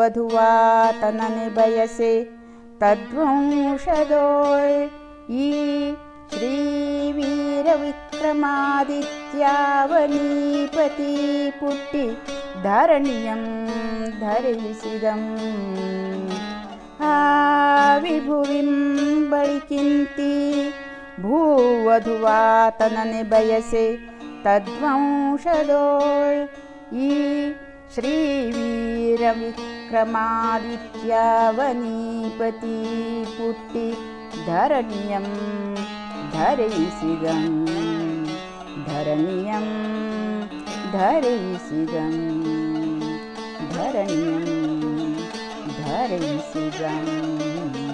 ಭೂವಧುವಾತನನೆ ಬಯಸೆ ತದ್ವಂಶದೋಳ್ ಈ ಶ್ರೀ ವೀರ ವಿಕ್ರಮಾದಿತ್ಯಾವನೀಪತಿ ಪುಟ್ಟಿ ಧರಣಿಯಂ ಧರಿಸಿದಂ ಆ ವಿಭುವಿಂ ಬಳಿಕಿಂತಿ ಭೂವಧುವಾತನನೆ ಬಯಸೆ ತದ್ವಂಶದೋಳ್ ಈ ಶ್ರೀ ವೀರ ವಿಕ್ರಮಾದಿತ್ಯಾವನೀಪತಿ ಪುಟ್ಟಿ ಧರಣಿಯಂ ಧರಿಸಿದಂ ಧರಣಿಯಂ ಧರಿಸಿದಂ ಧರಣಿಯಂ ಧರಿಸಿದಂ